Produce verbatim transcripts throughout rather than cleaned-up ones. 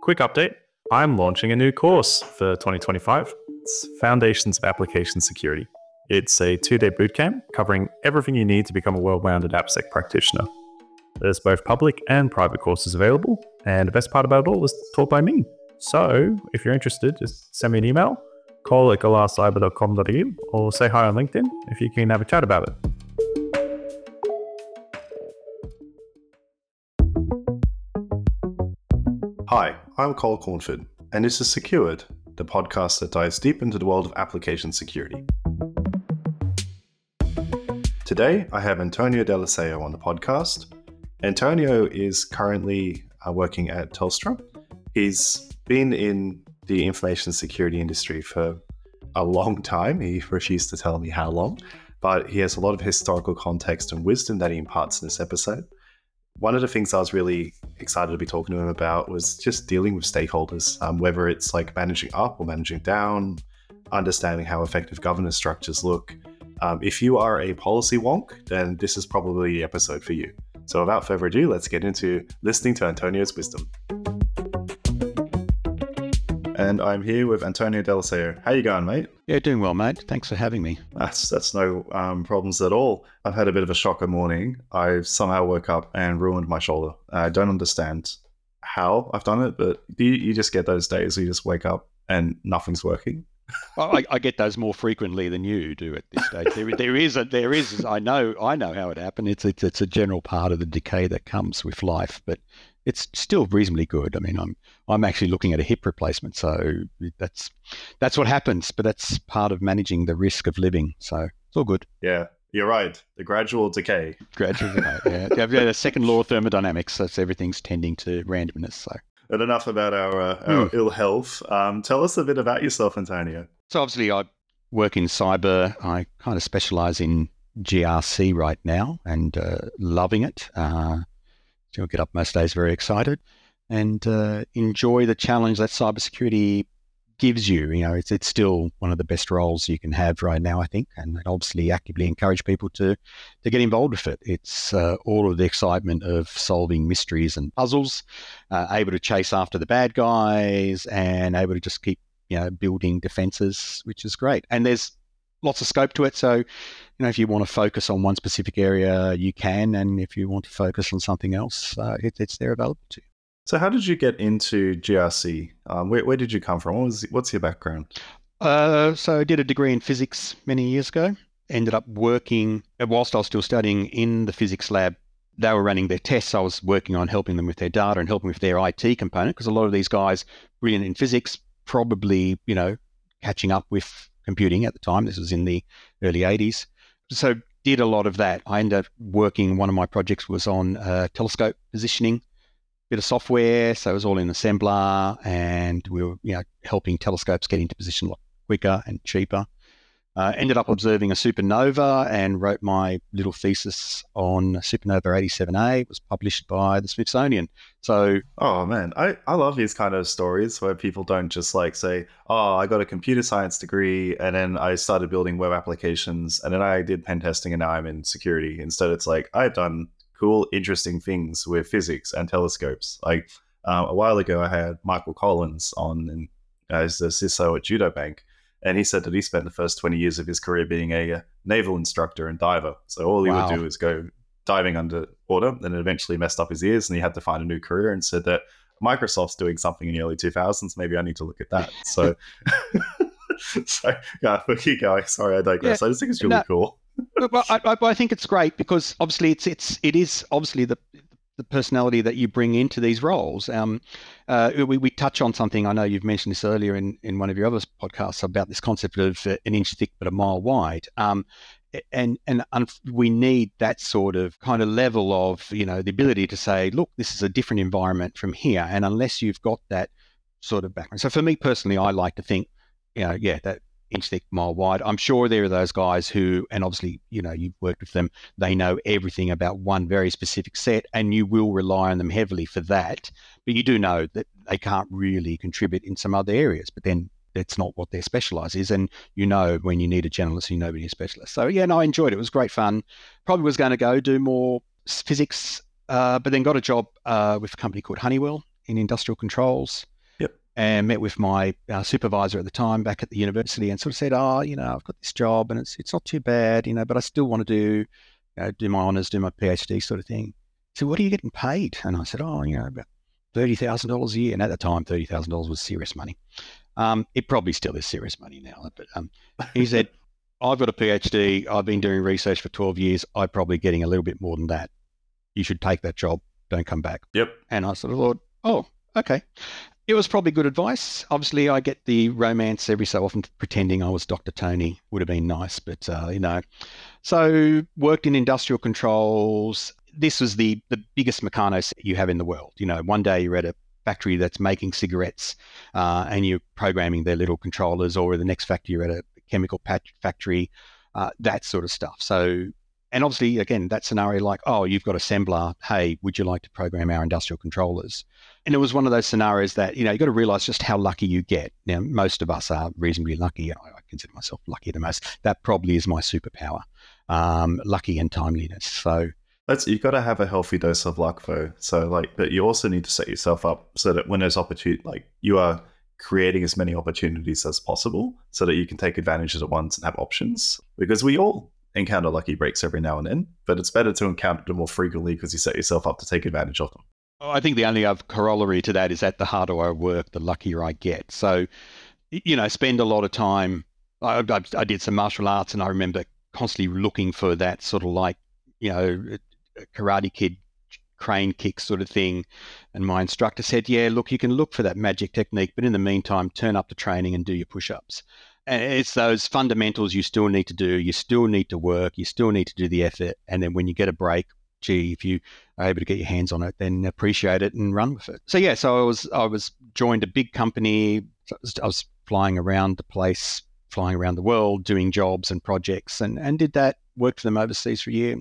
Quick update. I'm launching a new course for twenty twenty-five. It's Foundations of Application Security. It's a two-day bootcamp covering everything you need to become a well-rounded AppSec practitioner. There's both public and private courses available, and the best part about it all is taught by me. So, if you're interested, just send me an email, call at galar cyber dot com dot a u, or say hi on LinkedIn if you can have a chat about it. Hi, I'm Cole Cornford, and this is Secured, the podcast that dives deep into the world of application security. Today, I have Antonio Deliseo on the podcast. Antonio is currently uh, working at Telstra. He's been in the information security industry for a long time. He refused to tell me how long, but he has a lot of historical context and wisdom that he imparts in this episode. One of the things I was really excited to be talking to him about was just dealing with stakeholders, um, whether it's like managing up or managing down, understanding how effective governance structures look. Um, if you are a policy wonk, then this is probably the episode for you. So without further ado, let's get into listening to Antonio's wisdom. And I'm here with Antonio Deliseo. How you going, mate? Yeah, doing well, mate. Thanks for having me. That's that's no um, problems at all. I've had a bit of a shocker morning. I've somehow woke up and ruined my shoulder. I don't understand how I've done it, but you, you just get those days where you just wake up and nothing's working. I, I get those more frequently than you do at this stage. There, there is, a, there is. I know, I know how it happened. It's, it's, it's a general part of the decay that comes with life, but it's still reasonably good. I mean, I'm, I'm actually looking at a hip replacement, so that's, that's what happens. But that's part of managing the risk of living. So it's all good. Yeah, you're right. The gradual decay. Gradual decay. Yeah, yeah. The second law of thermodynamics. That's everything's tending to randomness. So. And enough about our, uh, our mm. ill health. Um, tell us a bit about yourself, Antonio. So obviously I work in cyber. I kind of specialize in G R C right now and uh, loving it. Uh, so I get up most days very excited and uh, enjoy the challenge that cybersecurity gives you. You know, it's it's still one of the best roles you can have right now, I think, and I'd obviously actively encourage people to to get involved with it. It's uh, all of the excitement of solving mysteries and puzzles, uh, able to chase after the bad guys and able to just keep, you know, building defenses, which is great. And there's lots of scope to it. So, you know, if you want to focus on one specific area, you can. And if you want to focus on something else, uh, it, it's there available to you. So how did you get into G R C? Um, where, where did you come from? What was, what's your background? Uh, so I did a degree in physics many years ago. Ended up working, whilst I was still studying in the physics lab, they were running their tests. I was working on helping them with their data and helping with their I T component, because a lot of these guys, brilliant in physics, probably, you know, catching up with computing at the time. This was in the early eighties. So did a lot of that. I ended up working, one of my projects was on uh, telescope positioning, bit of software. So it was all in assembler, and we were, you know, helping telescopes get into position a lot quicker and cheaper. Uh, ended up observing a supernova and wrote my little thesis on supernova eighty-seven A. It was published by the Smithsonian. So, oh man, I, I love these kind of stories where people don't just like say, oh, I got a computer science degree and then I started building web applications and then I did pen testing and now I'm in security. Instead, it's like, I've done cool, interesting things with physics and telescopes. Like uh, a while ago, I had Michael Collins on and, uh, as the C I S O at Judo Bank. And he said that he spent the first twenty years of his career being a, a naval instructor and diver. So all he wow. would do is go diving underwater, and it eventually messed up his ears, and he had to find a new career, and said that Microsoft's doing something in the early two thousands. Maybe I need to look at that. So, so yeah, but keep going. Sorry, I digress. Yeah, I just think it's really no, cool. But I, I, I think it's great because obviously it's it's it is obviously the the personality that you bring into these roles. Um, uh, we, we touch on something, I know you've mentioned this earlier in, in one of your other podcasts about this concept of uh, an inch thick but a mile wide. Um, and and um, we need that sort of kind of level of, you know, the ability to say, look, this is a different environment from here. And unless you've got that sort of background. So for me personally, I like to think, you know, yeah, that inch thick, mile wide. I'm sure there are those guys who, and obviously, you know, you've worked with them, they know everything about one very specific set and you will rely on them heavily for that. But you do know that they can't really contribute in some other areas, but then that's not what their specialise is. And you know when you need a generalist, you know when you're a specialist. So yeah, no, I enjoyed it. It was great fun. Probably was going to go do more physics, uh, but then got a job uh, with a company called Honeywell in industrial controls. and met with my uh, supervisor at the time back at the university and sort of said, oh, you know, I've got this job and it's it's not too bad, you know, but I still want to do, you know, do my honours, do my PhD sort of thing. So what are you getting paid? And I said, oh, you know, about thirty thousand dollars a year. And at the time, thirty thousand dollars was serious money. Um, it probably still is serious money now. But um, he said, I've got a PhD. I've been doing research for twelve years. I'm probably getting a little bit more than that. You should take that job. Don't come back. Yep. And I sort of thought, oh, okay. It was probably good advice. Obviously, I get the romance every so often pretending I was Doctor Tony. Would have been nice, but, uh, you know. So worked in industrial controls. This was the, the biggest mechanos you have in the world. You know, one day you're at a factory that's making cigarettes uh, and you're programming their little controllers, or the next factory you're at a chemical patch factory, uh, that sort of stuff. So, and obviously, again, that scenario like, oh, you've got assembler. Hey, would you like to program our industrial controllers? And it was one of those scenarios that, you know, you got to realize just how lucky you get. Now, most of us are reasonably lucky. I, I consider myself lucky the most. That probably is my superpower, um, lucky and timeliness. So that's, you got to have a healthy dose of luck, though. So, like, but you also need to set yourself up so that when there's opportunity, like you are creating as many opportunities as possible, so that you can take advantage at once and have options. Because we all encounter lucky breaks every now and then, but it's better to encounter them more frequently because you set yourself up to take advantage of them. I think the only other corollary to that is that the harder I work, the luckier I get. So, you know, spend a lot of time. I, I, I did some martial arts, and I remember constantly looking for that sort of like, you know, Karate Kid crane kick sort of thing. And my instructor said, yeah, look, you can look for that magic technique, but in the meantime, turn up the training and do your push-ups. And it's those fundamentals you still need to do. You still need to work. You still need to do the effort. And then when you get a break, gee, if you are able to get your hands on it, then appreciate it and run with it. So yeah, so I was I was joined a big company. I was flying around the place, flying around the world, doing jobs and projects, and, and did that, worked for them overseas for a year.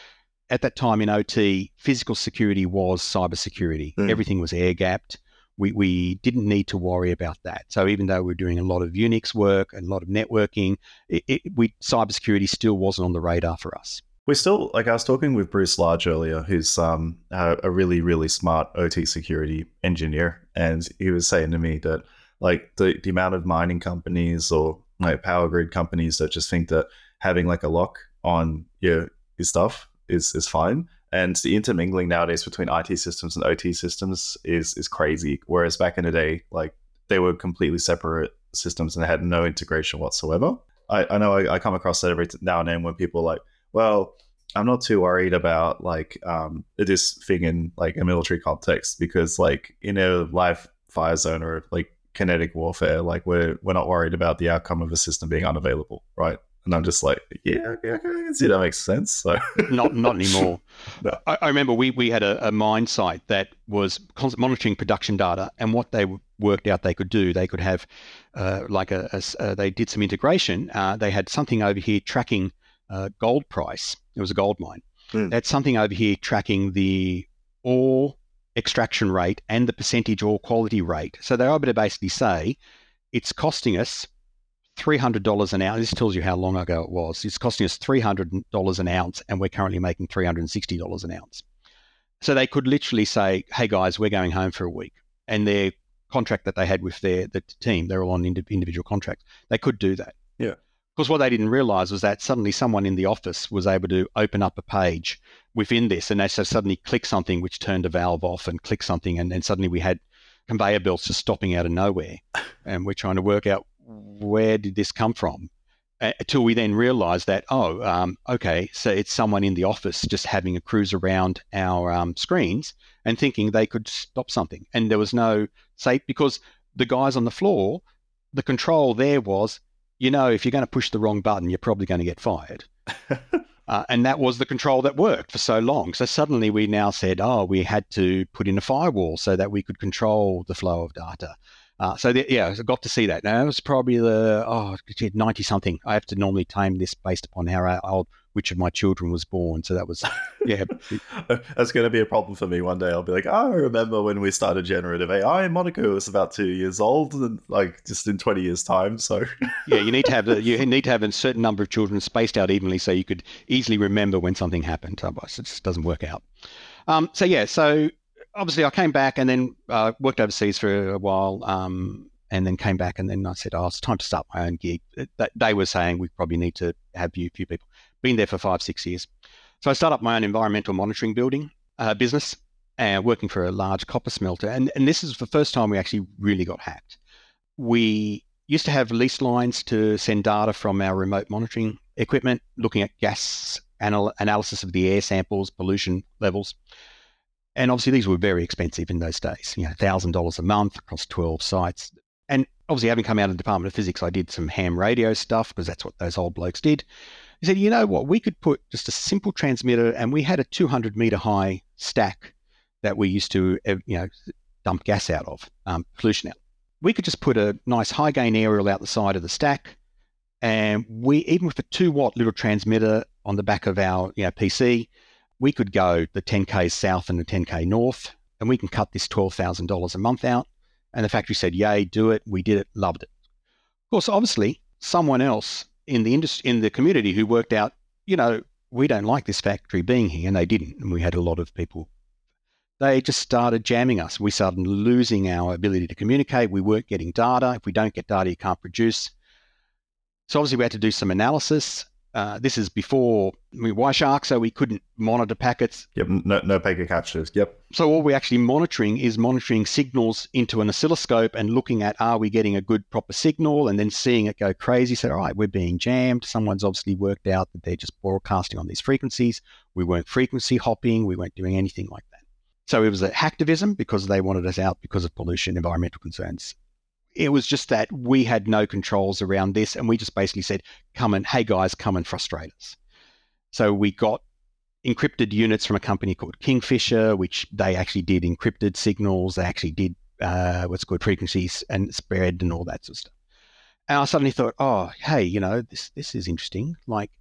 At that time in O T, physical security was cybersecurity. Mm. Everything was air-gapped. We we didn't need to worry about that. So even though we were doing a lot of Unix work and a lot of networking, it, it, we cybersecurity still wasn't on the radar for us. We're still, like I was talking with Bruce Large earlier, who's um, a, a really, really smart O T security engineer. And he was saying to me that like the, the amount of mining companies or like power grid companies that just think that having like a lock on your, your stuff is, is fine. And the intermingling nowadays between I T systems and O T systems is is crazy. Whereas back in the day, like they were completely separate systems and they had no integration whatsoever. I, I know I, I come across that every now and then when people are like, well, I'm not too worried about like um, this thing in like a military context because like in a live fire zone or like kinetic warfare, like we're we're not worried about the outcome of a system being unavailable, right? And I'm just like, yeah, okay, I can see that makes sense. So not not anymore. No. I, I remember we we had a, a mine site that was constant monitoring production data, and what they worked out they could do, they could have uh, like a, a uh, they did some integration. Uh, they had something over here tracking uh, gold price. It was a gold mine. Mm. They had something over here tracking the ore extraction rate and the percentage ore quality rate. So they were able to basically say it's costing us three hundred dollars an ounce. This tells you how long ago it was. It's costing us three hundred dollars an ounce, and we're currently making three hundred sixty dollars an ounce. So they could literally say, hey, guys, we're going home for a week. And their contract that they had with their the team, they're all on individual contracts. They could do that. Yeah. Because what they didn't realize was that suddenly someone in the office was able to open up a page within this, and they so suddenly click something which turned a valve off and click something, and then suddenly we had conveyor belts just stopping out of nowhere. And we're trying to work out where did this come from? Uh, until we then realized that, oh, um, okay, so it's someone in the office just having a cruise around our um, screens and thinking they could stop something. And there was no safe, because the guys on the floor, the control there was, you know, if you're going to push the wrong button, you're probably going to get fired. uh, and that was the control that worked for so long. So suddenly we now said, oh, we had to put in a firewall so that we could control the flow of data. Uh, so, the, yeah, I got to see that. Now, it was probably the, oh, ninety-something. I have to normally time this based upon how old, which of my children was born. So that was, yeah. That's going to be a problem for me one day. I'll be like, oh, I remember when we started generative A I, Monica was about two years old, and like just in twenty years' time. So yeah, you need to have a, you need to have a certain number of children spaced out evenly so you could easily remember when something happened. Otherwise, it just doesn't work out. Um, so, yeah, so obviously I came back and then uh, worked overseas for a while, um, and then came back and then I said, oh, it's time to start my own gig. They were saying we probably need to have you, a few people. Been there for five, six years. So I started up my own environmental monitoring building uh, business, and working for a large copper smelter. And, and this is the first time we actually really got hacked. We used to have lease lines to send data from our remote monitoring equipment, looking at gas anal- analysis of the air samples, pollution levels. And obviously these were very expensive in those days, you know, one thousand dollars a month across twelve sites. And obviously having come out of the Department of Physics, I did some ham radio stuff because that's what those old blokes did. He said, you know what, we could put just a simple transmitter, and we had a two hundred meter high stack that we used to, you know, dump gas out of, um, pollution out. We could just put a nice high gain aerial out the side of the stack, and we, even with a two watt little transmitter on the back of our, you know, P C, we could go the ten K south and the ten K north, and we can cut this twelve thousand dollars a month out. And the factory said, yay, do it. We did it, loved it. Of course, obviously, someone else in the industry, in the community who worked out, you know, we don't like this factory being here, and they didn't. And we had a lot of people, they just started jamming us. We started losing our ability to communicate. We weren't getting data. If we don't get data, you can't produce. So obviously we had to do some analysis. Uh, this is before I mean, Wireshark, so we couldn't monitor packets. Yep, no, no packet captures. Yep. So all we're actually monitoring is monitoring signals into an oscilloscope and looking at, are we getting a good proper signal, and then seeing it go crazy. So, all right, we're being jammed. Someone's obviously worked out that they're just broadcasting on these frequencies. We weren't frequency hopping. We weren't doing anything like that. So it was a hacktivism because they wanted us out because of pollution, environmental concerns. It was just that we had no controls around this, and we just basically said, come and, hey guys, come and frustrate us. So we got encrypted units from a company called Kingfisher, which they actually did encrypted signals. They actually did uh, what's called frequencies and spread and all that sort of stuff. And I suddenly thought, oh, hey, you know, this this is interesting. Like,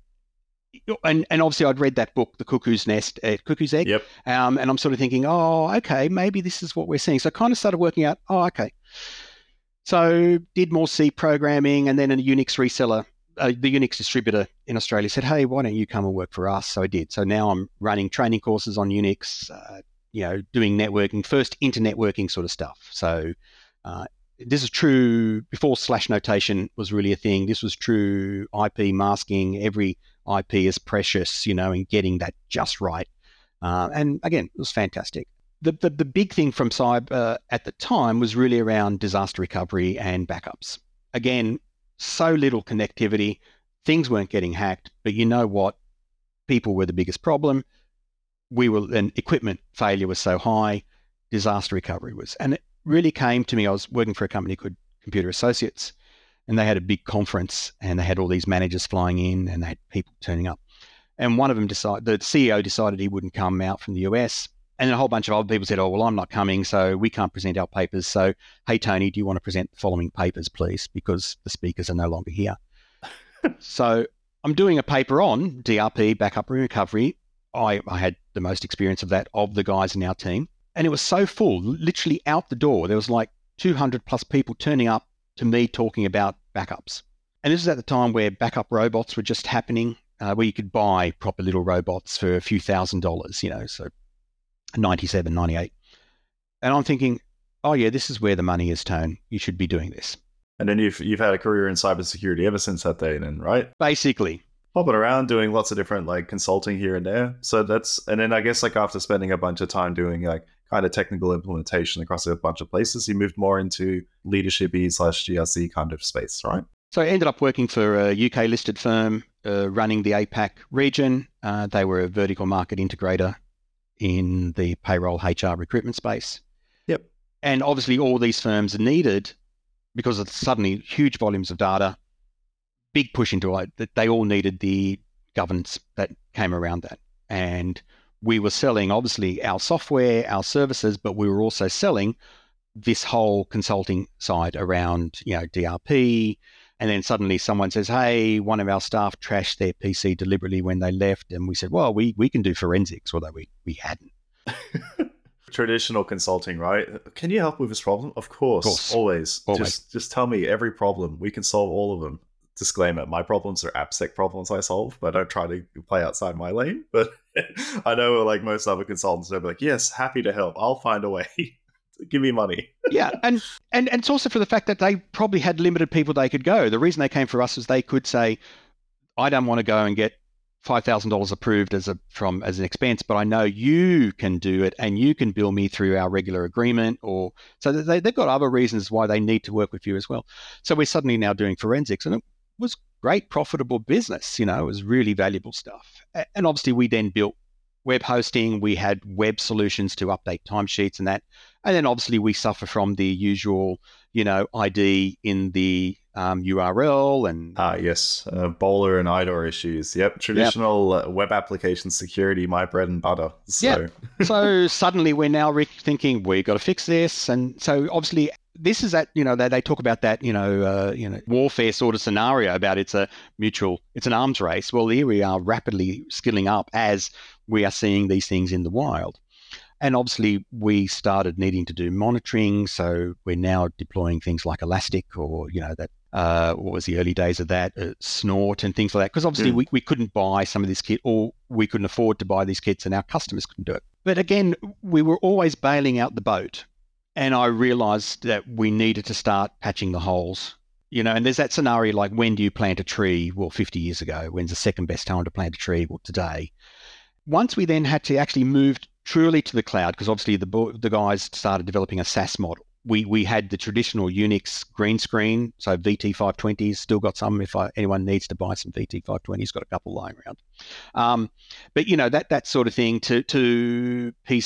and and obviously I'd read that book, The Cuckoo's Nest, uh, Cuckoo's Egg. Yep. Um, and I'm sort of thinking, oh, okay, maybe this is what we're seeing. So I kind of started working out, oh, okay. So did more C programming, and then a Unix reseller, uh, the Unix distributor in Australia said, hey, why don't you come and work for us? So I did. So now I'm running training courses on Unix, uh, you know, doing networking, first inter-networking sort of stuff. So uh, this is true before slash notation was really a thing. This was true I P masking. Every I P is precious, you know, and getting that just right. Uh, and again, it was fantastic. The, the the big thing from cyber at the time was really around disaster recovery and backups. Again, so little connectivity, things weren't getting hacked, but you know what? People were the biggest problem. We were, and equipment failure was so high, disaster recovery was. And it really came to me, I was working for a company called Computer Associates, and they had a big conference, and they had all these managers flying in, and they had people turning up. And one of them decided, the C E O decided he wouldn't come out from the U S, and then a whole bunch of other people said, oh, well, I'm not coming, so we can't present our papers. So, hey, Tony, do you want to present the following papers, please? Because the speakers are no longer here. So I'm doing a paper on D R P, backup and recovery. I, I had the most experience of that of the guys in our team. And it was so full, literally out the door. There was like two hundred plus people turning up to me talking about backups. And this is at the time where backup robots were just happening, uh, where you could buy proper little robots for a few thousand dollars, you know, so ninety-seven, ninety-eight. And I'm thinking, oh yeah, this is where the money is, Tone. You should be doing this. And then you've you've had a career in cybersecurity ever since that day then, right? Basically. Hopping around doing lots of different like consulting here and there. So that's, and then I guess like after spending a bunch of time doing like kind of technical implementation across a bunch of places, you moved more into leadership-y slash G R C kind of space, right? So I ended up working for a U K listed firm uh, running the APAC region. Uh, they were a vertical market integrator in the payroll H R recruitment space. Yep. And obviously all these firms needed, because of suddenly huge volumes of data, big push into it, that they all needed the governance that came around that. And we were selling obviously our software, our services, but we were also selling this whole consulting side around, you know, D R P. And then suddenly someone says, hey, one of our staff trashed their P C deliberately when they left. And we said, well, we, we can do forensics, although we, we hadn't. Traditional consulting, right? Can you help with this problem? Of course, of course. Always. Always. Just just tell me every problem. We can solve all of them. Disclaimer, my problems are AppSec problems I solve, but I don't try to play outside my lane. But I know, like most other consultants, they'll be like, "Yes, happy to help. I'll find a way. Give me money." Yeah, and, and and it's also for the fact that they probably had limited people they could go. The reason they came for us is they could say, "I don't want to go and get five thousand dollars approved as a from as an expense, but I know you can do it, and you can bill me through our regular agreement." Or so they they've got other reasons why they need to work with you as well. So we're suddenly now doing forensics, and it was great, profitable business. You know, it was really valuable stuff. And obviously, we then built web hosting. We had web solutions to update timesheets and that. And then obviously we suffer from the usual, you know, I D in the um, U R L and ah yes, uh, Bowler and I D O R issues. Yep, traditional yep. Uh, web application security, my bread and butter. So. Yeah. So suddenly we're now re- thinking we've got to fix this, and so obviously this is that you know they, they talk about that you know uh, you know warfare sort of scenario about it's a mutual, it's an arms race. Well, here we are rapidly skilling up as we are seeing these things in the wild. And obviously, we started needing to do monitoring, so we're now deploying things like Elastic, or you know that uh, what was the early days of that, uh, Snort and things like that. Because obviously, mm. we, we couldn't buy some of this kit, or we couldn't afford to buy these kits, and our customers couldn't do it. But again, we were always bailing out the boat, and I realised that we needed to start patching the holes. You know, and there's that scenario like, when do you plant a tree? Well, fifty years ago. When's the second best time to plant a tree? Well, today. Once we then had to actually move truly to the cloud, because obviously the the guys started developing a SaaS model. We we had the traditional Unix green screen, so V T five twenties, still got some if I, anyone needs to buy some V T five twenties, got a couple lying around. Um, but, you know, that that sort of thing to, to P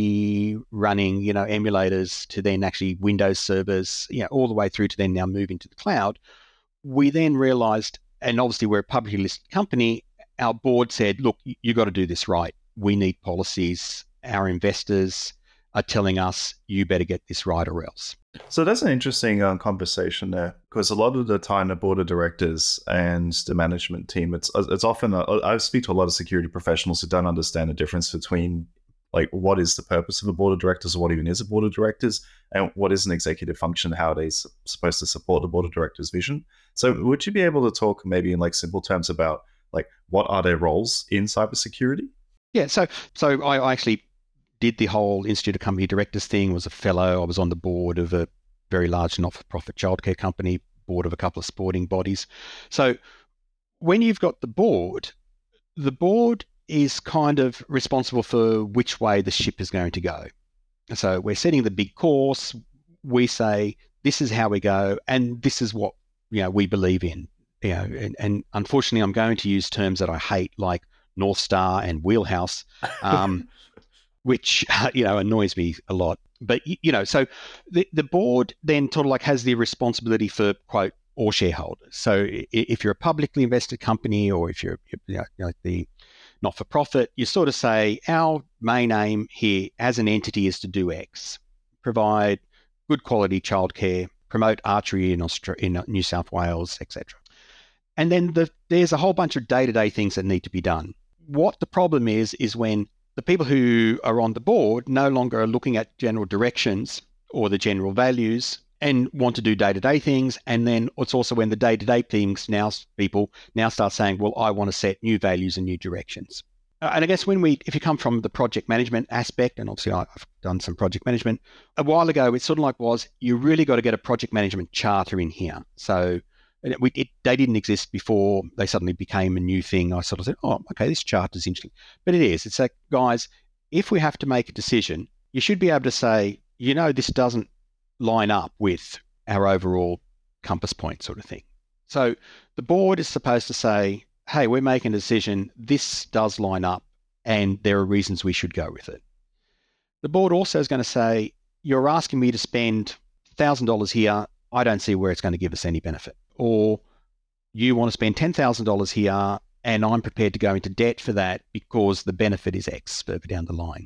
C running, you know, emulators, to then actually Windows servers, you know, all the way through to then now moving to the cloud. We then realized, and obviously we're a publicly listed company, our board said, look, you got to do this right. We need policies. Our investors are telling us, you better get this right or else. So that's an interesting um, conversation there, because a lot of the time the board of directors and the management team, it's it's often, a, I speak to a lot of security professionals who don't understand the difference between like what is the purpose of a board of directors, or what even is a board of directors, and what is an executive function, how are they su- supposed to support the board of directors' vision. So would you be able to talk maybe in like simple terms about like what are their roles in cybersecurity? Yeah, so so I, I actually did the whole Institute of Company Directors thing, was a fellow. I was on the board of a very large not-for-profit childcare company, board of a couple of sporting bodies. So when you've got the board, the board is kind of responsible for which way the ship is going to go. So we're setting the big course. We say, this is how we go, and this is what you know we believe in. You know, and, and unfortunately, I'm going to use terms that I hate, like North Star and Wheelhouse. Um, which, you know, annoys me a lot. But, you know, so the, the board then sort of like has the responsibility for, quote, all shareholders. So if you're a publicly invested company, or if you're, you know, like the not-for-profit, you sort of say, our main aim here as an entity is to do X, provide good quality childcare, promote archery in, Austra- in New South Wales, et cetera. And then the, there's a whole bunch of day-to-day things that need to be done. What the problem is, is when the people who are on the board no longer are looking at general directions or the general values and want to do day-to-day things. And then it's also when the day-to-day things now people now start saying, well, I want to set new values and new directions. Uh, and I guess when we, if you come from the project management aspect, and obviously I've done some project management, a while ago, it sort of like was, you really got to get a project management charter in here. So And it, it, they didn't exist before they suddenly became a new thing. I sort of said, oh, okay, this chart is interesting. But it is. It's like, guys, if we have to make a decision, you should be able to say, you know, this doesn't line up with our overall compass point sort of thing. So the board is supposed to say, hey, we're making a decision. This does line up, and there are reasons we should go with it. The board also is going to say, you're asking me to spend one thousand dollars here. I don't see where it's going to give us any benefit. Or you want to spend ten thousand dollars here, and I'm prepared to go into debt for that because the benefit is X further down the line.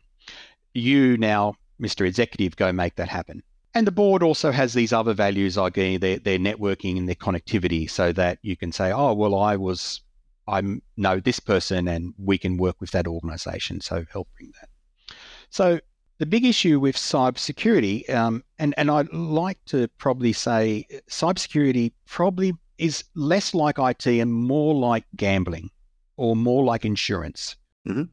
You now, Mister Executive, go make that happen. And the board also has these other values, like their, their networking and their connectivity, so that you can say, oh, well, I was, I know this person and we can work with that organization, so help bring that. So the big issue with cybersecurity, um, and, and I'd like to probably say cybersecurity probably is less like I T and more like gambling or more like insurance. Mm-hmm.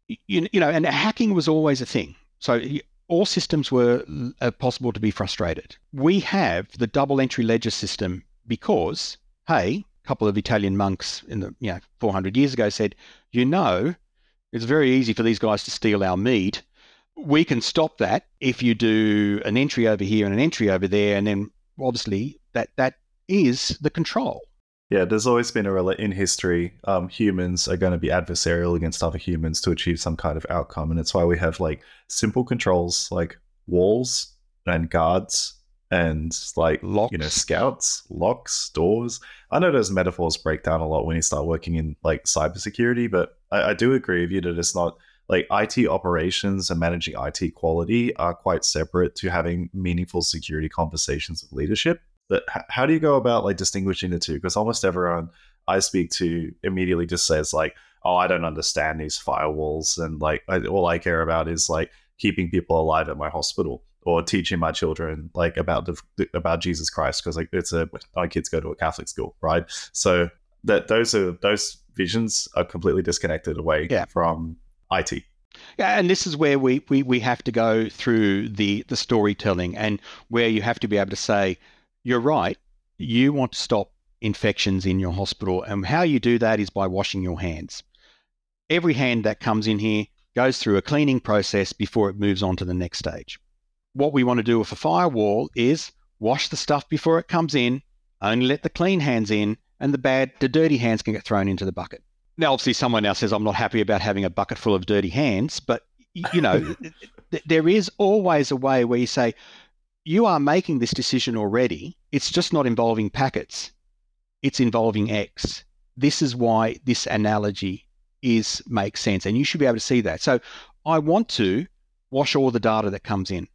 you, you know, and hacking was always a thing. So all systems were uh, possible to be frustrated. We have the double entry ledger system because, hey, a couple of Italian monks in the, you know, four hundred years ago said, you know, it's very easy for these guys to steal our meat. We can stop that if you do an entry over here and an entry over there, and then obviously that that is the control. Yeah, there's always been a rela- in history, um, humans are going to be adversarial against other humans to achieve some kind of outcome, and it's why we have like simple controls like walls and guards and like Locks. you know scouts, locks, doors. I know those metaphors break down a lot when you start working in like cybersecurity, but I, I do agree with you that it's not. Like I T operations and managing I T quality are quite separate to having meaningful security conversations with leadership. But h- how do you go about like distinguishing the two? Because almost everyone I speak to immediately just says like, "Oh, I don't understand these firewalls," and like I, all I care about is like keeping people alive at my hospital or teaching my children like about the about Jesus Christ because like it's a my kids go to a Catholic school, right? So that those are those visions are completely disconnected away yeah. from I T. Yeah, and this is where we, we, we have to go through the, the storytelling and where you have to be able to say, you're right, you want to stop infections in your hospital. And how you do that is by washing your hands. Every hand that comes in here goes through a cleaning process before it moves on to the next stage. What we want to do with a firewall is wash the stuff before it comes in, only let the clean hands in, and the bad, the dirty hands can get thrown into the bucket. Now, obviously, someone now says, I'm not happy about having a bucket full of dirty hands, but, you know, there is always a way where you say, you are making this decision already. It's just not involving packets. It's involving X. This is why this analogy is makes sense, and you should be able to see that. So I want to wash all the data that comes in.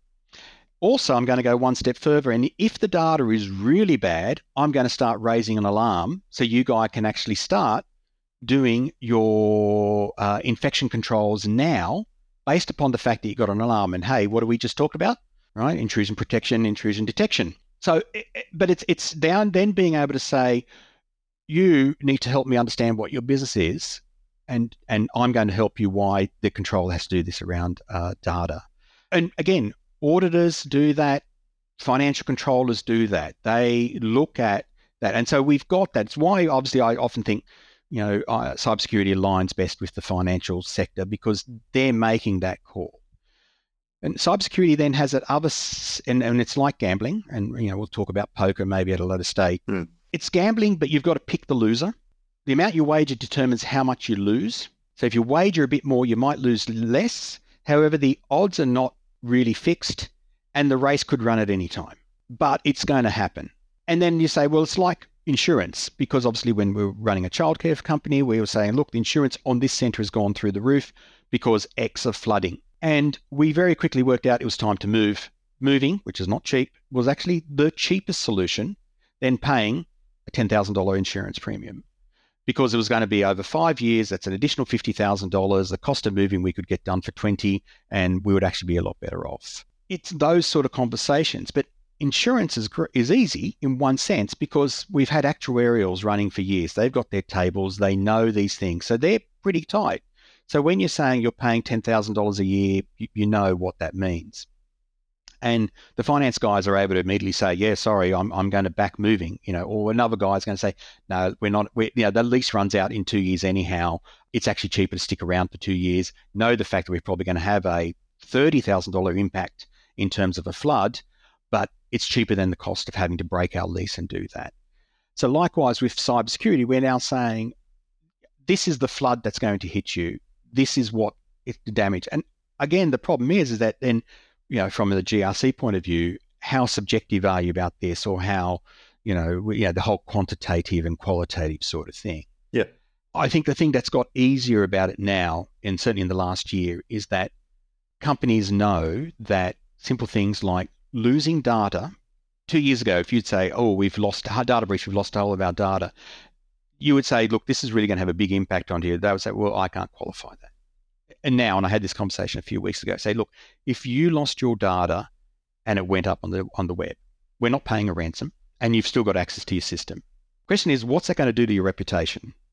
Also, I'm going to go one step further, and if the data is really bad, I'm going to start raising an alarm so you guys can actually start doing your uh, infection controls now based upon the fact that you got an alarm. And hey, what do we just talk about? Right? Intrusion protection, intrusion detection. So, but it's it's down then being able to say, you need to help me understand what your business is, and and I'm going to help you why the control has to do this around uh, data. And again, auditors do that, financial controllers do that. They look at that, and so we've got that. It's why obviously I often think, you know, uh, cybersecurity aligns best with the financial sector because they're making that call. And cybersecurity then has that other, and, and it's like gambling, and you know we'll talk about poker maybe at a later stage. Mm. It's gambling, but you've got to pick the loser. The amount you wager determines how much you lose. So if you wager a bit more, you might lose less. However, the odds are not really fixed, and the race could run at any time. But it's going to happen. And then you say, well, it's like insurance, because obviously when we were running a childcare company, we were saying, look, the insurance on this centre has gone through the roof because X of flooding. And we very quickly worked out it was time to move. Moving, which is not cheap, was actually the cheapest solution than paying a ten thousand dollars insurance premium, because it was going to be over five years. That's an additional fifty thousand dollars. The cost of moving we could get done for twenty, and we would actually be a lot better off. It's those sort of conversations. But insurance is is easy in one sense because we've had actuarials running for years. They've got their tables. They know these things. So they're pretty tight. So when you're saying you're paying ten thousand dollars a year, you, you know what that means. And the finance guys are able to immediately say, yeah, sorry, I'm I'm going to back moving, you know, or another guy's going to say, no, we're not, we're, you know, the lease runs out in two years anyhow. It's actually cheaper to stick around for two years. Know the fact that we're probably going to have a thirty thousand dollars impact in terms of a flood, but it's cheaper than the cost of having to break our lease and do that. So likewise with cybersecurity, we're now saying, this is the flood that's going to hit you. This is what is the damage. And again, the problem is, is that then, you know, from the G R C point of view, how subjective are you about this, or how, you know, you know, the whole quantitative and qualitative sort of thing. Yeah. I think the thing that's got easier about it now, and certainly in the last year, is that companies know that simple things like losing data. Two years ago, if you'd say, oh, we've lost our data breach, we've lost all of our data, you would say, look, this is really going to have a big impact on you. They would say, well, I can't qualify that. And now, and I had this conversation a few weeks ago, say, look, if you lost your data and it went up on the on the web, we're not paying a ransom, and you've still got access to your system. Question is, what's that going to do to your reputation?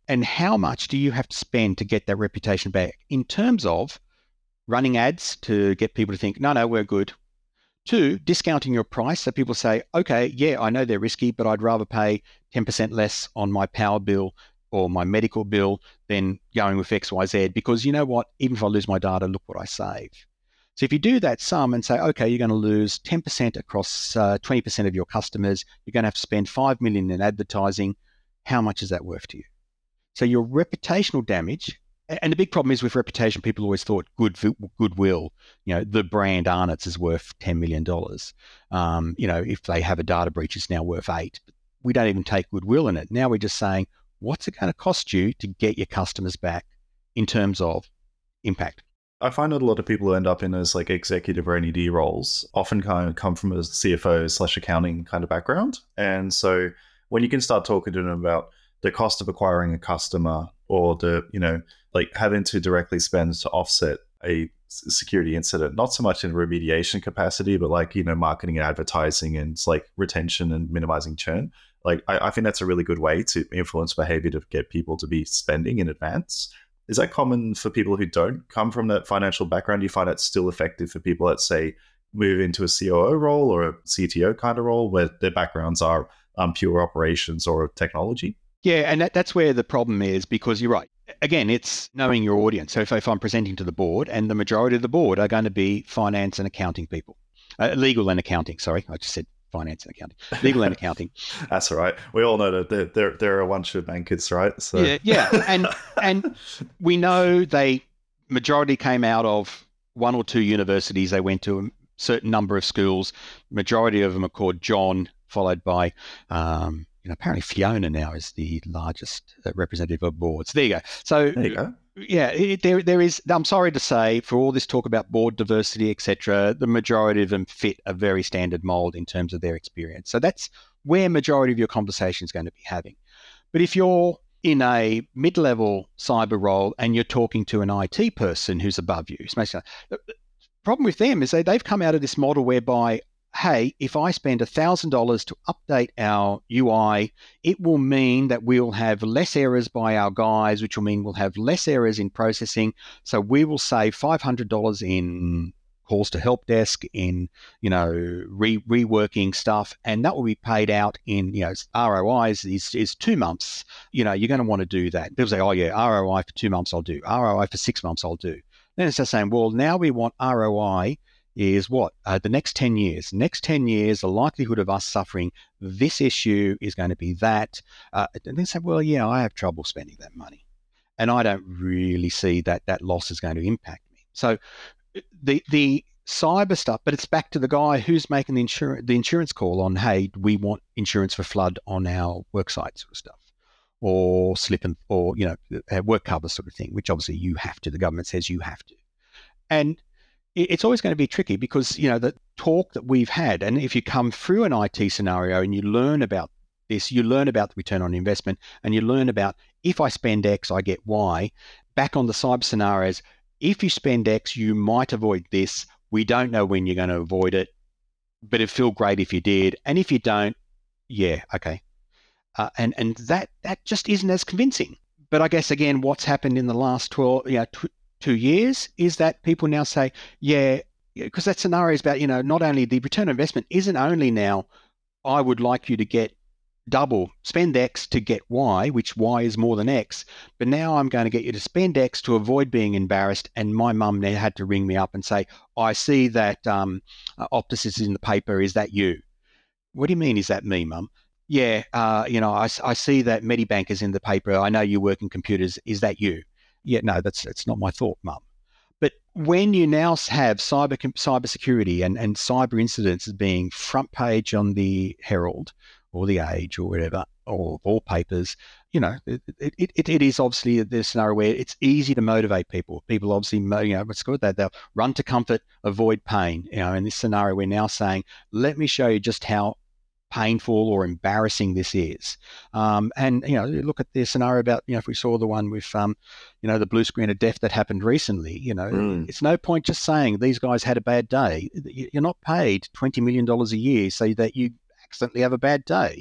And how much do you have to spend to get that reputation back in terms of running ads to get people to think, no, no, we're good. Two, discounting your price. So people say, okay, yeah, I know they're risky, but I'd rather pay ten percent less on my power bill or my medical bill than going with X Y Z, because you know what? Even if I lose my data, look what I save. So if you do that sum and say, okay, you're going to lose ten percent across uh, twenty percent of your customers, you're going to have to spend five million dollars in advertising. How much is that worth to you? So your reputational damage, and the big problem is with reputation, people always thought good goodwill, you know, the brand Arnott's is worth ten million dollars. Um, you know, if they have a data breach, it's now worth eight. But we don't even take goodwill in it. Now we're just saying, what's it going to cost you to get your customers back in terms of impact? I find that a lot of people who end up in those like executive or N E D roles often kind of come from a C F O slash accounting kind of background. And so when you can start talking to them about the cost of acquiring a customer, or the, you know, like having to directly spend to offset a security incident, not so much in remediation capacity, but like, you know, marketing and advertising and it's like retention and minimizing churn. Like, I, I think that's a really good way to influence behavior to get people to be spending in advance. Is that common for people who don't come from that financial background? Do you find that still effective for people that, say, move into a C O O role or a C T O kind of role where their backgrounds are um, pure operations or technology? Yeah, and that, that's where the problem is, because you're right. Again, it's knowing your audience. So if, if I'm presenting to the board, and the majority of the board are going to be finance and accounting people, uh, legal and accounting, sorry, I just said finance and accounting, legal and accounting. That's all right. We all know that they're, they're, they're a bunch of bankers, right? So. Yeah, yeah. And, and we know they, majority came out of one or two universities. They went to a certain number of schools. Majority of them are called John, followed by... Um, You know, apparently Fiona now is the largest representative of boards. There you go. So there you go. Yeah, it, there there is. I'm sorry to say, for all this talk about board diversity, et cetera, the majority of them fit a very standard mold in terms of their experience. So that's where majority of your conversation is going to be having. But if you're in a mid-level cyber role and you're talking to an I T person who's above you, the problem with them is they they've come out of this model whereby, hey, if I spend one thousand dollars to update our U I, it will mean that we'll have less errors by our guys, which will mean we'll have less errors in processing. So we will save five hundred dollars in calls to help desk, in, you know, re- reworking stuff, and that will be paid out in, you know, R O Is is, is two months. You know, you're going to want to do that. People say, oh yeah, R O I for two months I'll do. R O I for six months I'll do. Then it's just saying, well, now we want R O I is what? Uh, the next ten years. Next ten years, the likelihood of us suffering this issue is going to be that. Uh, and they say, well, yeah, I have trouble spending that money. And I don't really see that that loss is going to impact me. So the the cyber stuff, but it's back to the guy who's making the insurance the insurance call on, hey, we want insurance for flood on our worksite sort of stuff, or slip and, or, you know, work cover sort of thing, which obviously you have to. The government says you have to. And it's always going to be tricky because, you know, the talk that we've had, and if you come through an I T scenario and you learn about this, you learn about the return on investment, and you learn about, if I spend X, I get Y. Back on the cyber scenarios, if you spend X, you might avoid this. We don't know when you're going to avoid it, but it'd feel great if you did. And if you don't, yeah, okay. Uh, and and that that just isn't as convincing. But I guess, again, what's happened in the last twelve, you know, tw- two years is that people now say, yeah, because that scenario is about, you know, not only the return on investment isn't only now, I would like you to get double, spend X to get Y, which Y is more than X, but now I'm going to get you to spend X to avoid being embarrassed. And my mum now had to ring me up and say, I see that um, Optus is in the paper. Is that you? What do you mean, is that me, mum? Yeah, uh, you know, I, I see that Medibank is in the paper. I know you work in computers. Is that you? Yeah, no, that's that's not my thought, mum. But when you now have cyber cyber security and, and cyber incidents as being front page on the Herald or the Age or whatever, or all papers, you know, it, it, it, it is obviously the scenario where it's easy to motivate people. People obviously, you know, what's good, that they'll run to comfort, avoid pain. You know, in this scenario, we're now saying, let me show you just how painful or embarrassing this is. Um, and, you know, look at the scenario about, you know, if we saw the one with, um, you know, the blue screen of death that happened recently, you know, mm. it's no point just saying these guys had a bad day. You're not paid twenty million dollars a year so that you accidentally have a bad day.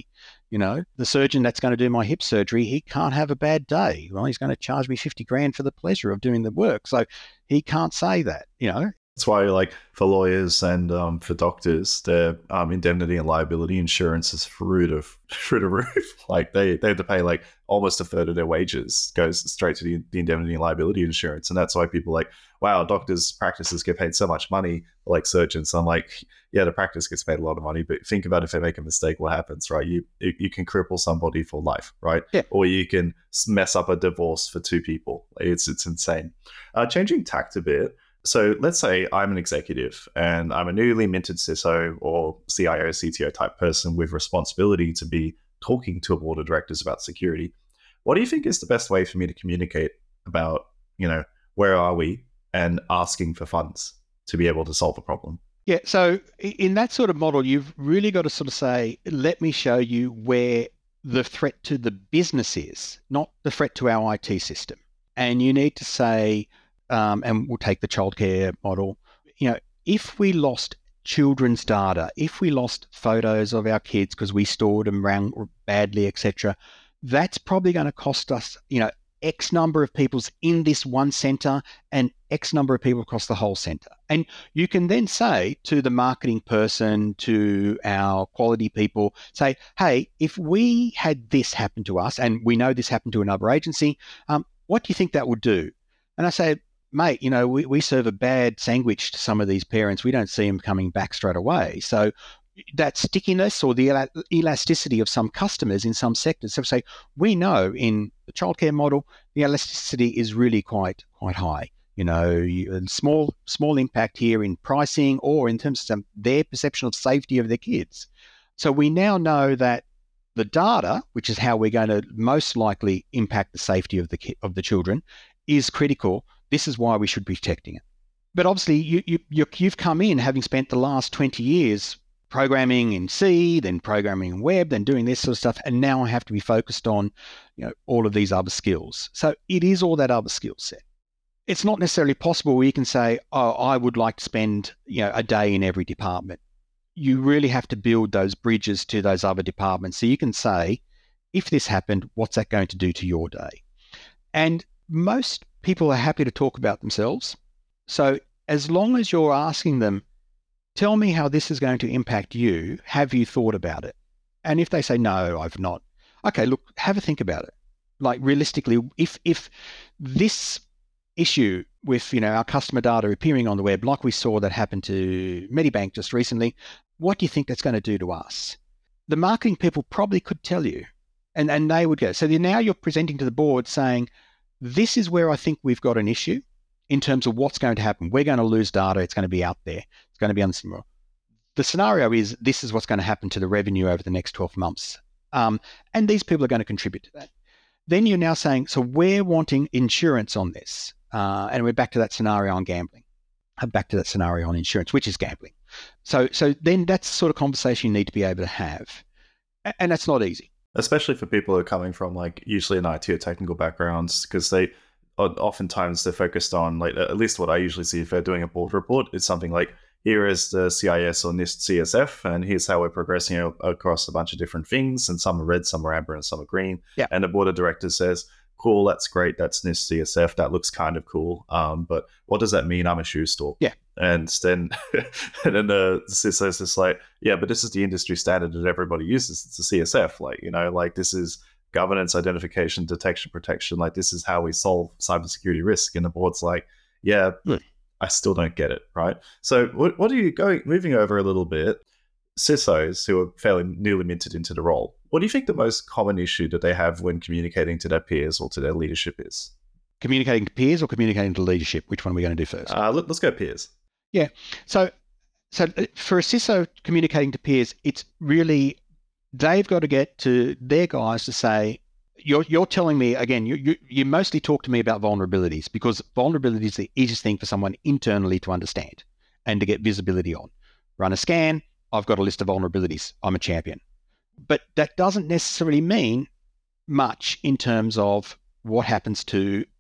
You know, the surgeon that's going to do my hip surgery, he can't have a bad day. Well, he's going to charge me fifty grand for the pleasure of doing the work. So he can't say that, you know. That's why, like, for lawyers and um, for doctors, their um, indemnity and liability insurance is through the through the roof. Like, they, they have to pay like almost a third of their wages goes straight to the, the indemnity and liability insurance, and that's why people are like, wow, doctors' practices get paid so much money, like surgeons. I'm like, yeah, the practice gets paid a lot of money, but think about if they make a mistake, what happens, right? You you can cripple somebody for life, right? Yeah. Or you can mess up a divorce for two people. It's it's insane. Uh, changing tact a bit. So let's say I'm an executive and I'm a newly minted C I S O or C I O, C T O type person with responsibility to be talking to a board of directors about security. What do you think is the best way for me to communicate about, you know, where are we and asking for funds to be able to solve a problem? Yeah. So in that sort of model, you've really got to sort of say, let me show you where the threat to the business is, not the threat to our I T system. And you need to say, Um, and we'll take the childcare model. You know, if we lost children's data, if we lost photos of our kids because we stored them around badly, et cetera, that's probably going to cost us, you know, X number of people's in this one center and X number of people across the whole center. And you can then say to the marketing person, to our quality people, say, hey, if we had this happen to us, and we know this happened to another agency, um, what do you think that would do? And I say, mate, you know, we, we serve a bad sandwich to some of these parents. We don't see them coming back straight away. So that stickiness or the el- elasticity of some customers in some sectors, so say, we know in the childcare model, the elasticity is really quite quite high. You know, you, small small impact here in pricing or in terms of some, their perception of safety of their kids. So we now know that the data, which is how we're going to most likely impact the safety of the ki- of the children, is critical. This is why we should be protecting it. But obviously, you, you, you, you've come in having spent the last twenty years programming in C, then programming in web, then doing this sort of stuff, and now I have to be focused on, you know, all of these other skills. So it is all that other skill set. It's not necessarily possible where you can say, oh, I would like to spend, you know, a day in every department. You really have to build those bridges to those other departments. So you can say, if this happened, what's that going to do to your day? And most people are happy to talk about themselves. So as long as you're asking them, tell me how this is going to impact you, have you thought about it? And if they say, no, I've not, okay, look, have a think about it. Like realistically, if if this issue with, you know, our customer data appearing on the web, like we saw that happen to Medibank just recently, what do you think that's going to do to us? The marketing people probably could tell you, and, and they would go. So now you're presenting to the board saying, this is where I think we've got an issue in terms of what's going to happen. We're going to lose data. It's going to be out there. It's going to be on the The scenario is this is what's going to happen to the revenue over the next twelve months. Um, and these people are going to contribute to that. Then you're now saying, so we're wanting insurance on this. Uh, and we're back to that scenario on gambling. Back to that scenario on insurance, which is gambling. So, so then that's the sort of conversation you need to be able to have. And that's not easy. Especially for people who are coming from like usually an I T or technical backgrounds, because they oftentimes they're focused on, like, at least what I usually see if they're doing a board report, it's something like, here is the C I S or NIST C S F, and here's how we're progressing across a bunch of different things, and some are red, some are amber, and some are green. Yeah. And the board of directors says, cool, that's great, that's NIST C S F, that looks kind of cool, um, but what does that mean? I'm a shoe store. Yeah. And then, and then the C S O is just like, yeah, but this is the industry standard that everybody uses. It's a C S F, like, you know, like this is governance, identification, detection, protection. Like this is how we solve cybersecurity risk. And the board's like, yeah, mm. I still don't get it, right? So what, what are you going, moving over a little bit, C I S Os who are fairly newly minted into the role, what do you think the most common issue that they have when communicating to their peers or to their leadership is? Communicating to peers or communicating to leadership? Which one are we going to do first? Uh, let, let's go peers. Yeah. So, so for a C I S O communicating to peers, it's really, they've got to get to their guys to say, you're you're telling me, again, you, you, you mostly talk to me about vulnerabilities, because vulnerability is the easiest thing for someone internally to understand and to get visibility on. Run a scan, I've got a list of vulnerabilities, I'm a champion. But that doesn't necessarily mean much in terms of what happens to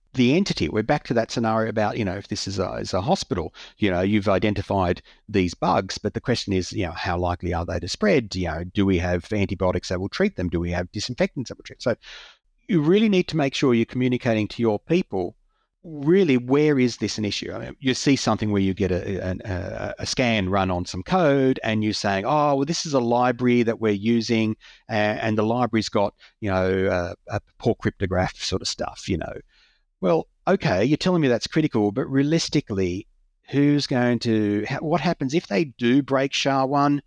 the entity. We're back to that scenario about, you know, if this is a, is a hospital, you know, you've identified these bugs, but the question is, you know, how likely are they to spread? You know, do we have antibiotics that will treat them? Do we have disinfectants that will treat? So you really need to make sure you're communicating to your people, really, where is this an issue? I mean, you see something where you get a, a, a scan run on some code and you're saying, oh, well, this is a library that we're using and, and the library's got, you know, uh, a poor cryptograph sort of stuff, you know. Well, okay, you're telling me that's critical, but realistically, who's going to, what happens if they do break S H A one?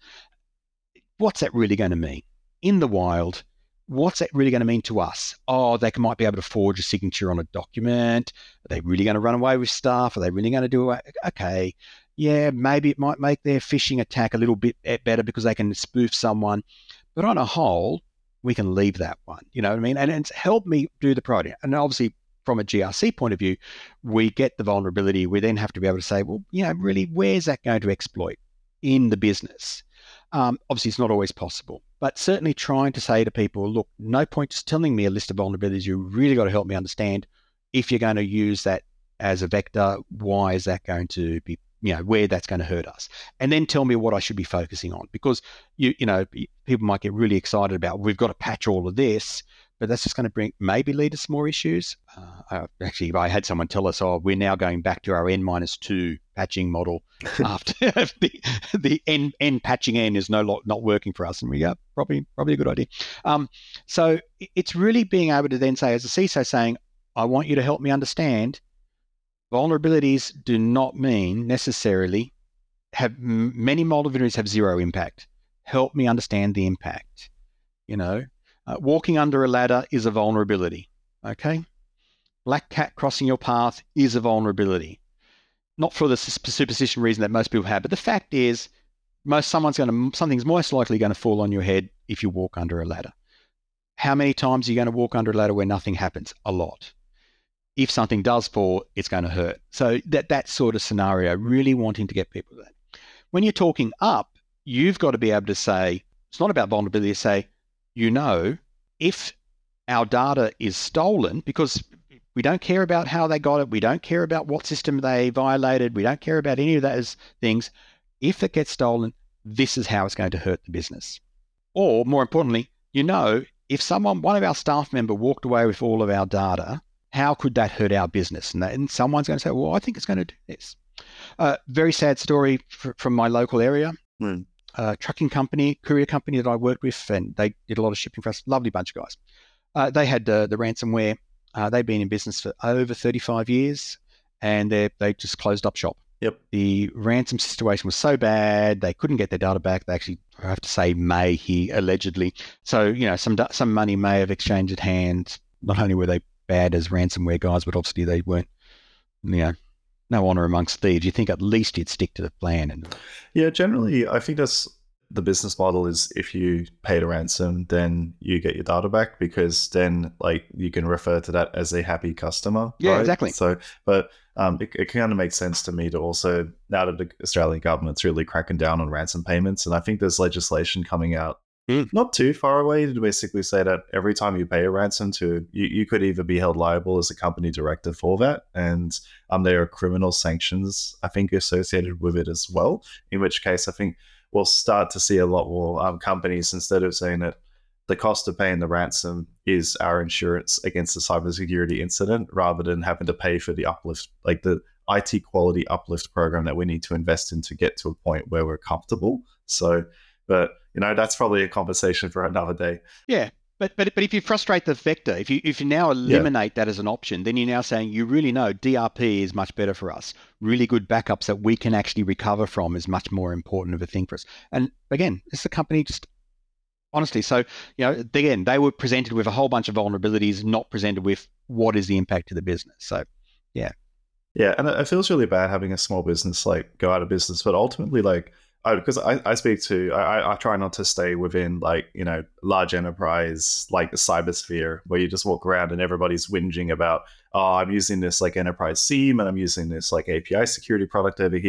What's that really going to mean? In the wild, what's that really going to mean to us? Oh, they might be able to forge a signature on a document. Are they really going to run away with stuff? Are they really going to do it? Okay, yeah, maybe it might make their phishing attack a little bit better because they can spoof someone. But on a whole, we can leave that one. You know what I mean? And it's helped me do the priority. And obviously, from a G R C point of view, we get the vulnerability. We then have to be able to say, well, you know, really, where's that going to exploit in the business? Um, obviously, it's not always possible, but certainly trying to say to people, look, no point just telling me a list of vulnerabilities. You really got to help me understand if you're going to use that as a vector, why is that going to be, you know, where that's going to hurt us? And then tell me what I should be focusing on, because, you you know, people might get really excited about, we've got to patch all of this, but that's just going to bring, maybe lead to some more issues. Uh, actually, I had someone tell us, oh, we're now going back to our N minus two patching model after the, the N, N patching N is no not working for us. And we go, probably, probably a good idea. Um, so it's really being able to then say, as a C I S O, saying, I want you to help me understand vulnerabilities do not mean necessarily have many vulnerabilities have zero impact. Help me understand the impact, you know. Uh, walking under a ladder is a vulnerability, okay? Black cat crossing your path is a vulnerability. Not for the superstition reason that most people have, but the fact is, most someone's going to something's most likely going to fall on your head if you walk under a ladder. How many times are you going to walk under a ladder where nothing happens? A lot. If something does fall, it's going to hurt. So that that sort of scenario, really wanting to get people to that. When you're talking up, you've got to be able to say, it's not about vulnerability, to say, you know, if our data is stolen, because we don't care about how they got it, we don't care about what system they violated, we don't care about any of those things. If it gets stolen, this is how it's going to hurt the business. Or more importantly, you know, if someone, one of our staff member walked away with all of our data, how could that hurt our business? And, that, and someone's going to say, well, I think it's going to do this. Uh, very sad story f- from my local area. Mm. Uh, trucking company, courier company that I worked with, and they did a lot of shipping for us. Lovely bunch of guys. Uh, they had uh, the ransomware. Uh, they'd been in business for over thirty-five years, and they they just closed up shop. Yep. The ransom situation was so bad they couldn't get their data back. They actually, I have to say, may he allegedly. So you know, some some money may have exchanged hands. Not only were they bad as ransomware guys, but obviously they weren't, you know, no honor amongst thieves. You think at least you'd stick to the plan. And yeah, generally, I think that's the business model is if you paid a ransom, then you get your data back, because then like you can refer to that as a happy customer. Yeah, right? exactly. So, but um, it, it kind of makes sense to me to also, now that the Australian government's really cracking down on ransom payments, and I think there's legislation coming out Mm. not too far away to basically say that every time you pay a ransom to, you, you could either be held liable as a company director for that, and um, there are criminal sanctions, I think, associated with it as well, in which case I think we'll start to see a lot more um, companies, instead of saying that the cost of paying the ransom is our insurance against a cybersecurity incident, rather than having to pay for the uplift, like the I T quality uplift program that we need to invest in to get to a point where we're comfortable. So, but you know, that's probably a conversation for another day. Yeah, but but but if you frustrate the vector, if you if you now eliminate yeah. that as an option, then you're now saying, you really know D R P is much better for us. Really good backups that we can actually recover from is much more important of a thing for us. And again, it's the company just honestly. So you know, again, they were presented with a whole bunch of vulnerabilities, not presented with what is the impact to the business. So yeah, yeah, and it feels really bad having a small business like go out of business, but ultimately, like. Because I, I speak to, I, I try not to stay within like, you know, large enterprise, like the cybersphere, where you just walk around and everybody's whinging about, oh, I'm using this like enterprise SIEM and I'm using this like A P I security product over here.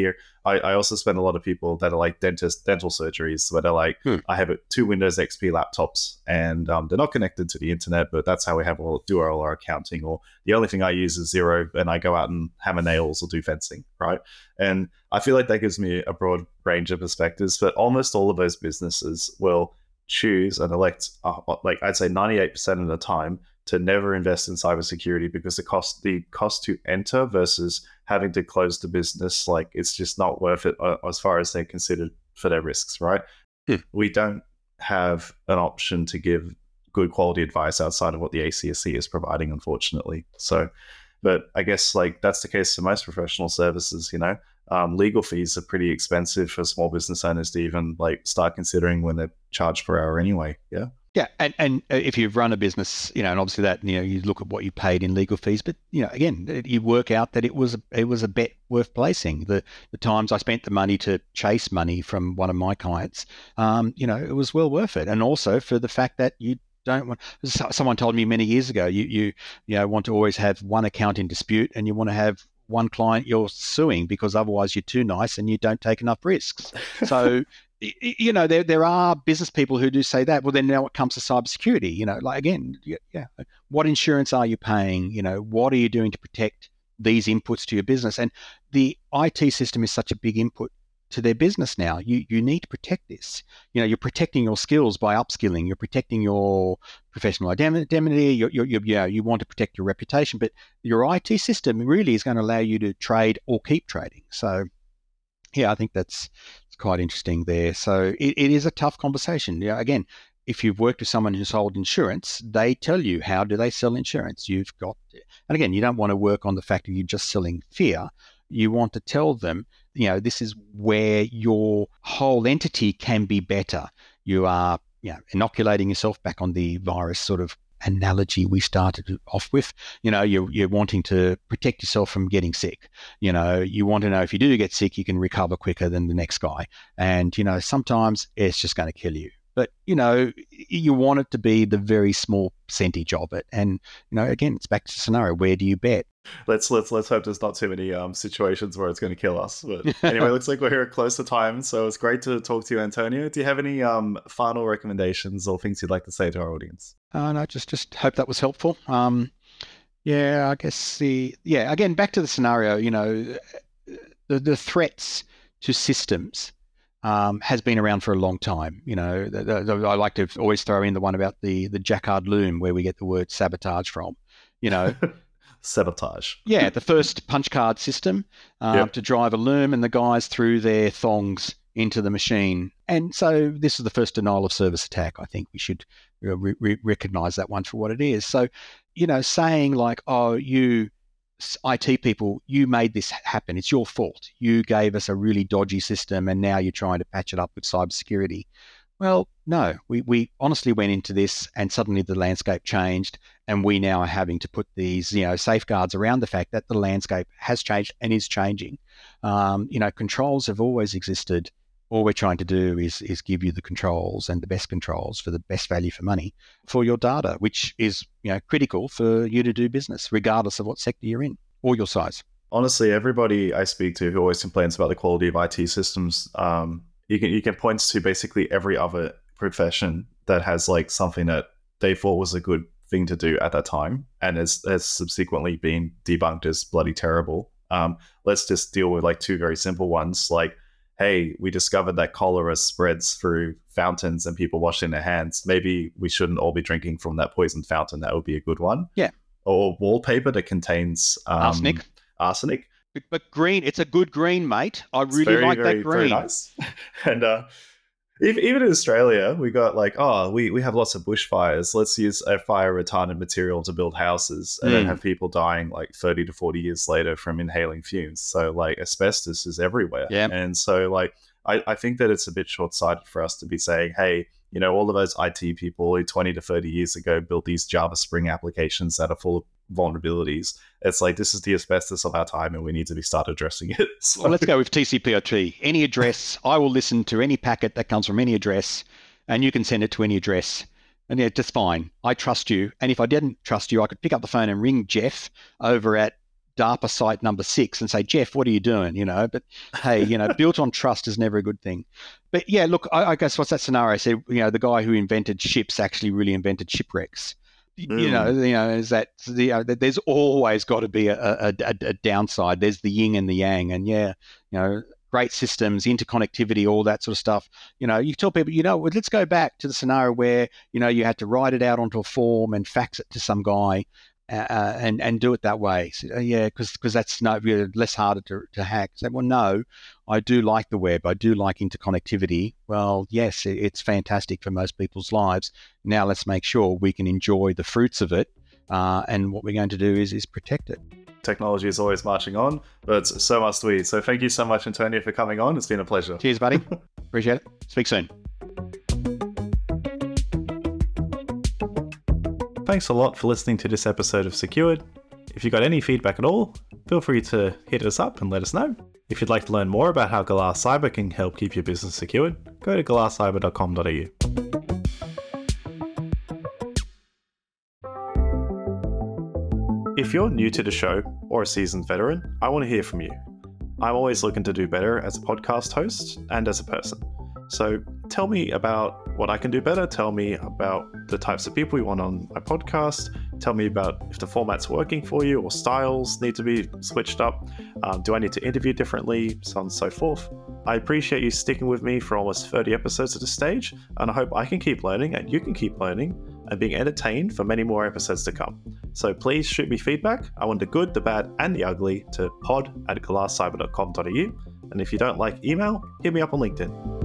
I, I also spend a lot of people that are like dentist dental surgeries where they're like, Hmm. I have two Windows X P laptops and um, they're not connected to the internet, but that's how we have all do all our accounting. Or the only thing I use is Xero, and I go out and hammer nails or do fencing, right? And I feel like that gives me a broad range of perspectives. But almost all of those businesses will choose and elect, uh, like I'd say, ninety-eight percent of the time, to never invest in cybersecurity because the cost the cost to enter versus having to close the business, like it's just not worth it uh, as far as they're considered for their risks, right? Hmm. We don't have an option to give good quality advice outside of what the A C S C is providing, unfortunately. So, but I guess like that's the case for most professional services, you know. Um, legal fees are pretty expensive for small business owners to even like start considering when they're charged per hour anyway. Yeah. Yeah, and, and if you've run a business, you know, and obviously that, you know, you look at what you paid in legal fees, but, you know, again, you work out that it was a, it was a bet worth placing. The the times I spent the money to chase money from one of my clients, um, you know, it was well worth it. And also for the fact that you don't want, someone told me many years ago, you, you, you know, want to always have one account in dispute and you want to have one client you're suing because otherwise you're too nice and you don't take enough risks. So, you know, there there are business people who do say that. Well, then now it comes to cybersecurity. You know, like again, yeah, yeah, what insurance are you paying? You know, what are you doing to protect these inputs to your business? And the I T system is such a big input to their business now. You you need to protect this. You know, you're protecting your skills by upskilling. You're protecting your professional indemnity. You're, you're, you're, you know, you want to protect your reputation, but your I T system really is going to allow you to trade or keep trading. So, yeah, I think that's quite interesting there. So it, it is a tough conversation. Yeah, again, if you've worked with someone who sold insurance, they tell you how do they sell insurance. You've got, and again, you don't want to work on the fact that you're just selling fear. You want to tell them, you know, this is where your whole entity can be better. You are, you know, inoculating yourself back on the virus sort of analogy we started off with. You know, you're, you're wanting to protect yourself from getting sick. You know, you want to know if you do get sick, you can recover quicker than the next guy. And, you know, sometimes it's just going to kill you. But, you know, you want it to be the very small percentage of it. And, you know, again, it's back to the scenario. Where do you bet? Let's let's let's hope there's not too many um, situations where it's going to kill us. But anyway, looks like we're here at close to time. So it's great to talk to you, Antonio. Do you have any um, final recommendations or things you'd like to say to our audience? Uh, no, just just hope that was helpful. Um, yeah, I guess the yeah. Again, back to the scenario. You know, the the threats to systems um, has been around for a long time. You know, the, the, I like to always throw in the one about the the Jacquard loom, where we get the word sabotage from. You know. Sabotage. Yeah, the first punch card system um, yep. to drive a loom, and the guys threw their thongs into the machine. And so this is the first denial of service attack. I think we should re- re- recognize that one for what it is. So, you know, saying like, oh, you I T people, you made this happen. It's your fault. You gave us a really dodgy system and now you're trying to patch it up with cybersecurity. Well, no, we, we honestly went into this and suddenly the landscape changed and we now are having to put these, you know, safeguards around the fact that the landscape has changed and is changing. Um, you know, controls have always existed. All we're trying to do is is give you the controls and the best controls for the best value for money for your data, which is, you know, critical for you to do business, regardless of what sector you're in or your size. Honestly, everybody I speak to who always complains about the quality of I T systems, um, you can you can point to basically every other profession that has like something that they thought was a good thing to do at that time and has, has subsequently been debunked as bloody terrible. Um, let's just deal with like two very simple ones, like, hey, we discovered that cholera spreads through fountains and people washing their hands. Maybe we shouldn't all be drinking from that poisoned fountain. That would be a good one. Yeah. Or wallpaper that contains um, arsenic. Arsenic. But green, it's a good green, mate. I It's really very, like very, that green. Very nice. And uh, even, even in Australia, we got like, oh, we, we have lots of bushfires. Let's use a fire retardant material to build houses and mm. then have people dying like thirty to forty years later from inhaling fumes. So like asbestos is everywhere. Yeah. And so like, I, I think that it's a bit short-sighted for us to be saying, hey, you know, all of those I T people who twenty to thirty years ago built these Java Spring applications that are full of vulnerabilities. It's like, this is the asbestos of our time and we need to be start addressing it. So. Well, let's go with T C P I P. Any address, I will listen to any packet that comes from any address and you can send it to any address. And yeah, just fine. I trust you. And if I didn't trust you, I could pick up the phone and ring Jeff over at DARPA site number six and say, Jeff, what are you doing? You know, but hey, you know, built on trust is never a good thing. But yeah, look, I, I guess what's that scenario? So, you know, the guy who invented ships actually really invented shipwrecks. Mm. You know, you know, is that the, uh, there's always got to be a, a, a, a downside. There's the yin and the yang, and yeah, you know, great systems, interconnectivity, all that sort of stuff. You know, you tell people, you know, well, let's go back to the scenario where, you know, you had to write it out onto a form and fax it to some guy. Uh, and and do it that way. So, uh, yeah, because because that's no really less harder to, to hack. So, well, no, I do like the web. I do like interconnectivity. Well, yes, it, it's fantastic for most people's lives. Now let's make sure we can enjoy the fruits of it. Uh, and what we're going to do is is protect it. Technology is always marching on, but so must we. So thank you so much, Antonio, for coming on. It's been a pleasure. Cheers, buddy. Appreciate it. Speak soon. Thanks a lot for listening to this episode of Secured. If you got any feedback at all, feel free to hit us up and let us know. If you'd like to learn more about how Glass Cyber can help keep your business secured, go to glass cyber dot com dot a u. If you're new to the show or a seasoned veteran, I want to hear from you. I'm always looking to do better as a podcast host and as a person. So tell me about what I can do better. Tell me about the types of people you want on my podcast. Tell me about if the format's working for you or styles need to be switched up. Um, do I need to interview differently? So on and so forth. I appreciate you sticking with me for almost thirty episodes at this stage, and I hope I can keep learning and you can keep learning and being entertained for many more episodes to come. So please shoot me feedback. I want the good, the bad, and the ugly to pod at glass cyber dot com dot a u. And if you don't like email, hit me up on LinkedIn.